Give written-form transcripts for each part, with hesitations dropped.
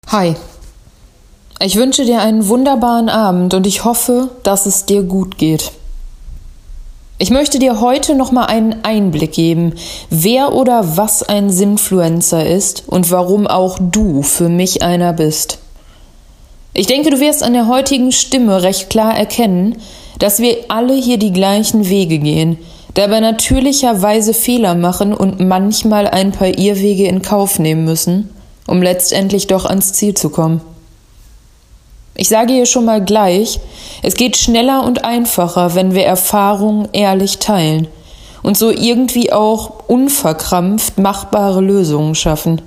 Hi, ich wünsche dir einen wunderbaren Abend und ich hoffe, dass es dir gut geht. Ich möchte dir heute nochmal einen Einblick geben, wer oder was ein Sinfluencer ist und warum auch du für mich einer bist. Ich denke, du wirst an der heutigen Stimme recht klar erkennen, dass wir alle hier die gleichen Wege gehen, dabei natürlicherweise Fehler machen und manchmal ein paar Irrwege in Kauf nehmen müssen, um letztendlich doch ans Ziel zu kommen. Ich sage hier schon mal gleich, es geht schneller und einfacher, wenn wir Erfahrungen ehrlich teilen und so irgendwie auch unverkrampft machbare Lösungen schaffen.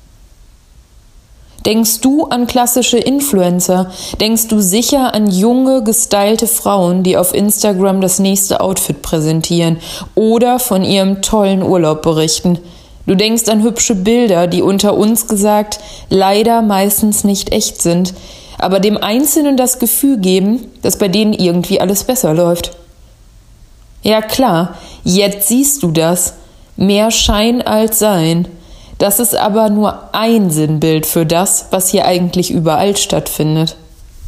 Denkst du an klassische Influencer? Denkst du sicher an junge, gestylte Frauen, die auf Instagram das nächste Outfit präsentieren oder von ihrem tollen Urlaub berichten? Du denkst an hübsche Bilder, die unter uns gesagt leider meistens nicht echt sind, aber dem Einzelnen das Gefühl geben, dass bei denen irgendwie alles besser läuft. Ja klar, jetzt siehst du das. Mehr Schein als Sein. Das ist aber nur ein Sinnbild für das, was hier eigentlich überall stattfindet.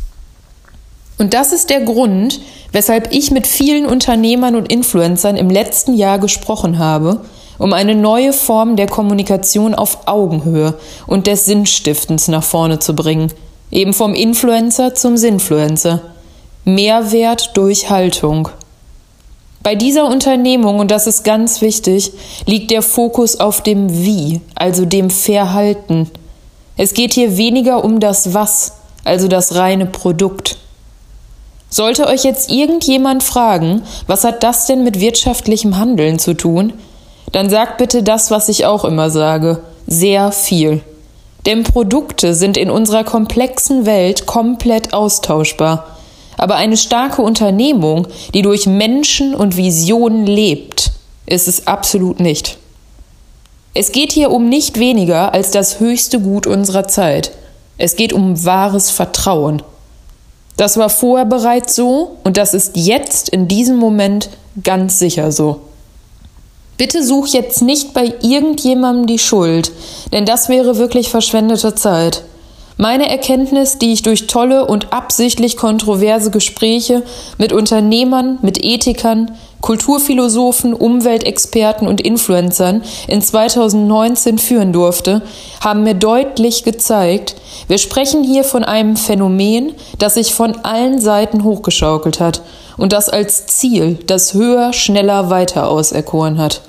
Und das ist der Grund, weshalb ich mit vielen Unternehmern und Influencern im letzten Jahr gesprochen habe, um eine neue Form der Kommunikation auf Augenhöhe und des Sinnstiftens nach vorne zu bringen. Eben vom Influencer zum Sinfluencer. Mehrwert durch Haltung. Bei dieser Unternehmung, und das ist ganz wichtig, liegt der Fokus auf dem Wie, also dem Verhalten. Es geht hier weniger um das Was, also das reine Produkt. Sollte euch jetzt irgendjemand fragen, was hat das denn mit wirtschaftlichem Handeln zu tun? Dann sagt bitte das, was ich auch immer sage, sehr viel. Denn Produkte sind in unserer komplexen Welt komplett austauschbar. Aber eine starke Unternehmung, die durch Menschen und Visionen lebt, ist es absolut nicht. Es geht hier um nicht weniger als das höchste Gut unserer Zeit. Es geht um wahres Vertrauen. Das war vorher bereits so und das ist jetzt in diesem Moment ganz sicher so. Bitte such jetzt nicht bei irgendjemandem die Schuld, denn das wäre wirklich verschwendete Zeit. Meine Erkenntnis, die ich durch tolle und absichtlich kontroverse Gespräche mit Unternehmern, mit Ethikern, Kulturphilosophen, Umweltexperten und Influencern in 2019 führen durfte, haben mir deutlich gezeigt, wir sprechen hier von einem Phänomen, das sich von allen Seiten hochgeschaukelt hat und das als Ziel das höher, schneller, weiter auserkoren hat.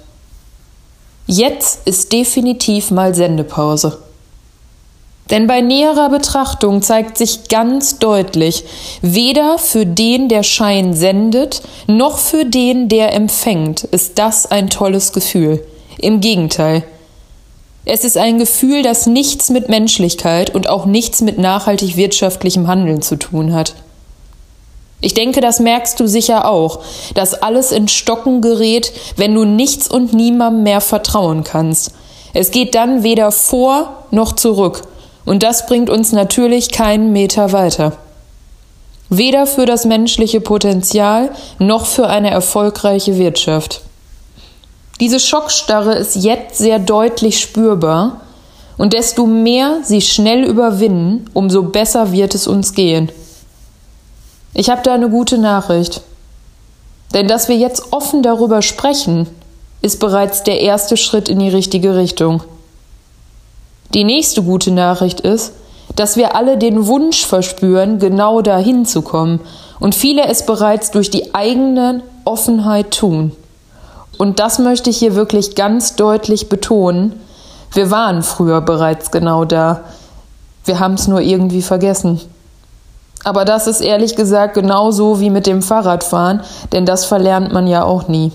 Jetzt ist definitiv mal Sendepause. Denn bei näherer Betrachtung zeigt sich ganz deutlich, weder für den, der Schein sendet, noch für den, der empfängt, ist das ein tolles Gefühl. Im Gegenteil. Es ist ein Gefühl, das nichts mit Menschlichkeit und auch nichts mit nachhaltig wirtschaftlichem Handeln zu tun hat. Ich denke, das merkst du sicher auch, dass alles in Stocken gerät, wenn du nichts und niemandem mehr vertrauen kannst. Es geht dann weder vor noch zurück. Und das bringt uns natürlich keinen Meter weiter. Weder für das menschliche Potenzial noch für eine erfolgreiche Wirtschaft. Diese Schockstarre ist jetzt sehr deutlich spürbar und desto mehr sie schnell überwinden, umso besser wird es uns gehen. Ich habe da eine gute Nachricht. Denn dass wir jetzt offen darüber sprechen, ist bereits der erste Schritt in die richtige Richtung. Die nächste gute Nachricht ist, dass wir alle den Wunsch verspüren, genau dahin zu kommen und viele es bereits durch die eigene Offenheit tun. Und das möchte ich hier wirklich ganz deutlich betonen. Wir waren früher bereits genau da. Wir haben es nur irgendwie vergessen. Aber das ist ehrlich gesagt genauso wie mit dem Fahrradfahren, denn das verlernt man ja auch nie.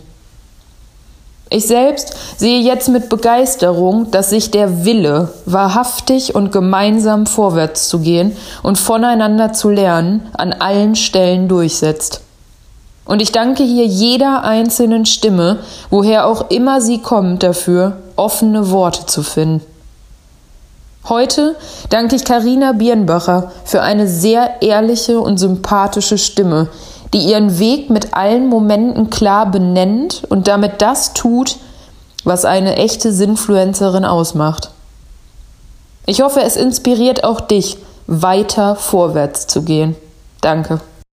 Ich selbst sehe jetzt mit Begeisterung, dass sich der Wille, wahrhaftig und gemeinsam vorwärts zu gehen und voneinander zu lernen, an allen Stellen durchsetzt. Und ich danke hier jeder einzelnen Stimme, woher auch immer sie kommt, dafür, offene Worte zu finden. Heute danke ich Carina Birnbacher für eine sehr ehrliche und sympathische Stimme, die ihren Weg mit allen Momenten klar benennt und damit das tut, was eine echte Sinfluencerin ausmacht. Ich hoffe, es inspiriert auch dich, weiter vorwärts zu gehen. Danke.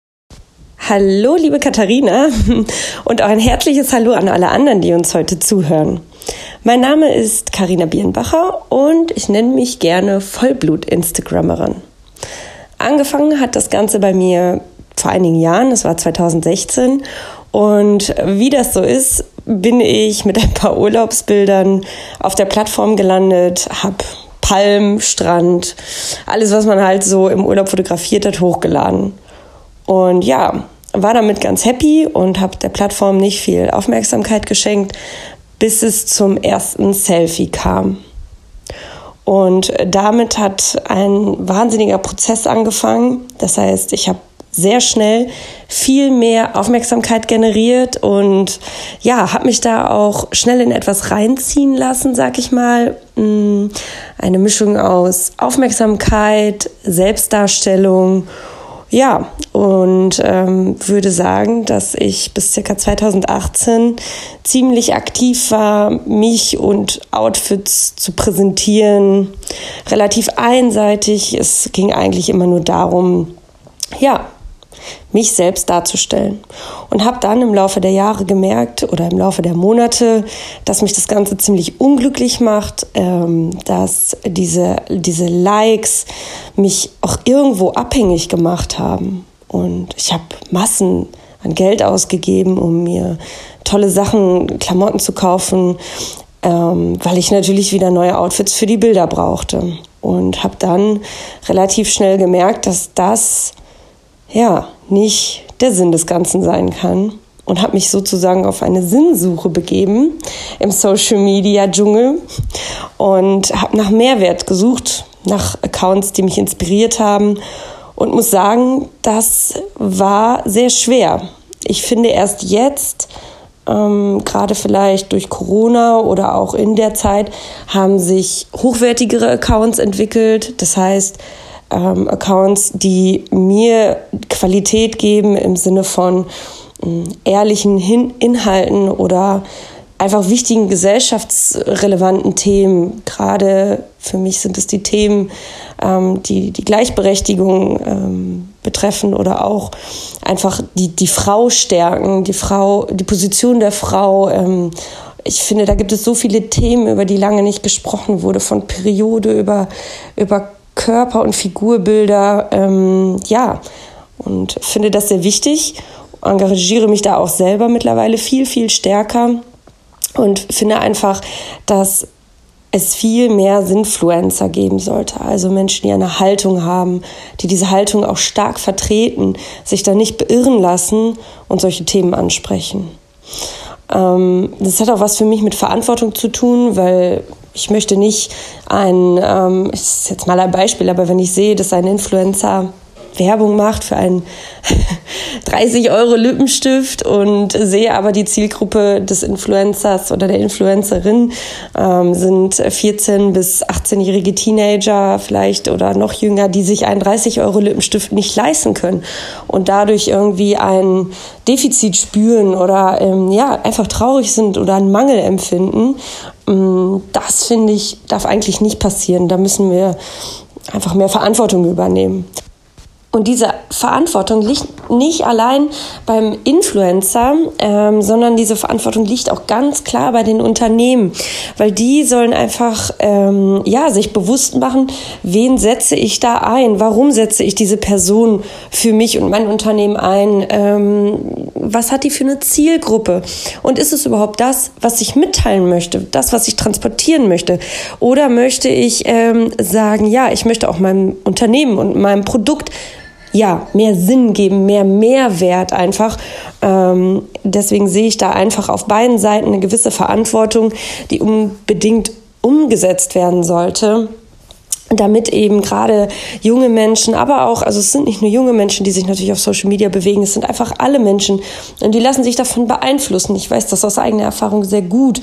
Hallo, liebe Katharina, und auch ein herzliches Hallo an alle anderen, die uns heute zuhören. Mein Name ist Carina Birnbacher und ich nenne mich gerne Vollblut-Instagrammerin. Angefangen hat das Ganze bei mir vor einigen Jahren, das war 2016. Und wie das so ist, bin ich mit ein paar Urlaubsbildern auf der Plattform gelandet, habe Palm, Strand, alles, was man halt so im Urlaub fotografiert hat, hochgeladen. Und ja, war damit ganz happy und habe der Plattform nicht viel Aufmerksamkeit geschenkt, bis es zum ersten Selfie kam. Und damit hat ein wahnsinniger Prozess angefangen. Das heißt, ich habe sehr schnell viel mehr Aufmerksamkeit generiert und ja, habe mich da auch schnell in etwas reinziehen lassen, sag ich mal. Eine Mischung aus Aufmerksamkeit, Selbstdarstellung. Ja, und würde sagen, dass ich bis ca. 2018 ziemlich aktiv war, mich und Outfits zu präsentieren. Relativ einseitig. Es ging eigentlich immer nur darum, ja, mich selbst darzustellen. Und habe dann im Laufe der Jahre gemerkt oder im Laufe der Monate, dass mich das Ganze ziemlich unglücklich macht, dass diese Likes mich auch irgendwo abhängig gemacht haben. Und ich habe Massen an Geld ausgegeben, um mir tolle Sachen, Klamotten zu kaufen, weil ich natürlich wieder neue Outfits für die Bilder brauchte. Und habe dann relativ schnell gemerkt, dass das ja nicht der Sinn des Ganzen sein kann und habe mich sozusagen auf eine Sinnsuche begeben im Social-Media-Dschungel und habe nach Mehrwert gesucht, nach Accounts, die mich inspiriert haben und muss sagen, das war sehr schwer. Ich finde erst jetzt, gerade vielleicht durch Corona oder auch in der Zeit, haben sich hochwertigere Accounts entwickelt. Das heißt, Accounts, die mir Qualität geben im Sinne von ehrlichen Inhalten oder einfach wichtigen gesellschaftsrelevanten Themen. Gerade für mich sind es die Themen, die Gleichberechtigung betreffen oder auch einfach die Frau stärken, die Position der Frau. Ich finde, da gibt es so viele Themen, über die lange nicht gesprochen wurde, von Periode über Körper- und Figurbilder, und finde das sehr wichtig, engagiere mich da auch selber mittlerweile viel, viel stärker und finde einfach, dass es viel mehr Sinfluencer geben sollte, also Menschen, die eine Haltung haben, die diese Haltung auch stark vertreten, sich da nicht beirren lassen und solche Themen ansprechen. Das hat auch was für mich mit Verantwortung zu tun, weil ich möchte nicht ist jetzt mal ein Beispiel, aber wenn ich sehe, dass ein Influencer Werbung macht für einen 30 € Lippenstift und sehe aber die Zielgruppe des Influencers oder der Influencerin sind 14- bis 18-jährige Teenager vielleicht oder noch jünger, die sich einen 30 € Lippenstift nicht leisten können und dadurch irgendwie ein Defizit spüren oder einfach traurig sind oder einen Mangel empfinden. Das, finde ich, darf eigentlich nicht passieren. Da müssen wir einfach mehr Verantwortung übernehmen. Und diese Verantwortung liegt nicht allein beim Influencer, sondern diese Verantwortung liegt auch ganz klar bei den Unternehmen, weil die sollen einfach sich bewusst machen, wen setze ich da ein, warum setze ich diese Person für mich und mein Unternehmen ein, was hat die für eine Zielgruppe und ist es überhaupt das, was ich mitteilen möchte, das, was ich transportieren möchte, oder möchte ich sagen, ja, ich möchte auch meinem Unternehmen und meinem Produkt mehr Sinn geben, mehr Mehrwert einfach. Deswegen sehe ich da einfach auf beiden Seiten eine gewisse Verantwortung, die unbedingt umgesetzt werden sollte, damit eben gerade junge Menschen, aber auch, also es sind nicht nur junge Menschen, die sich natürlich auf Social Media bewegen, es sind einfach alle Menschen und die lassen sich davon beeinflussen. Ich weiß das aus eigener Erfahrung sehr gut.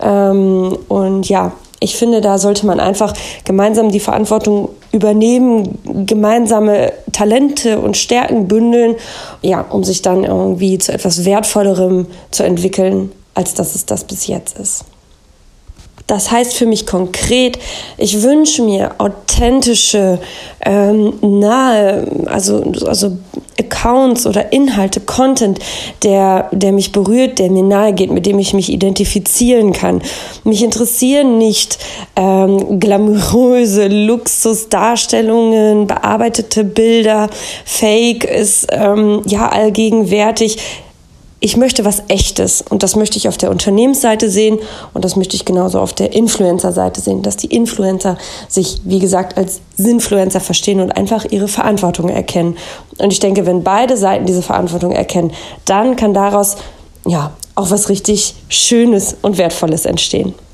Ich finde, da sollte man einfach gemeinsam die Verantwortung übernehmen, gemeinsame Talente und Stärken bündeln, um sich dann irgendwie zu etwas Wertvollerem zu entwickeln, als dass es das bis jetzt ist. Das heißt für mich konkret, ich wünsche mir authentische, also Accounts oder Inhalte, Content, der mich berührt, der mir nahe geht, mit dem ich mich identifizieren kann. Mich interessieren nicht glamouröse Luxusdarstellungen, bearbeitete Bilder, Fake ist allgegenwärtig. Ich möchte was Echtes und das möchte ich auf der Unternehmensseite sehen und das möchte ich genauso auf der Influencer-Seite sehen, dass die Influencer sich, wie gesagt, als Sinfluencer verstehen und einfach ihre Verantwortung erkennen. Und ich denke, wenn beide Seiten diese Verantwortung erkennen, dann kann daraus auch was richtig Schönes und Wertvolles entstehen.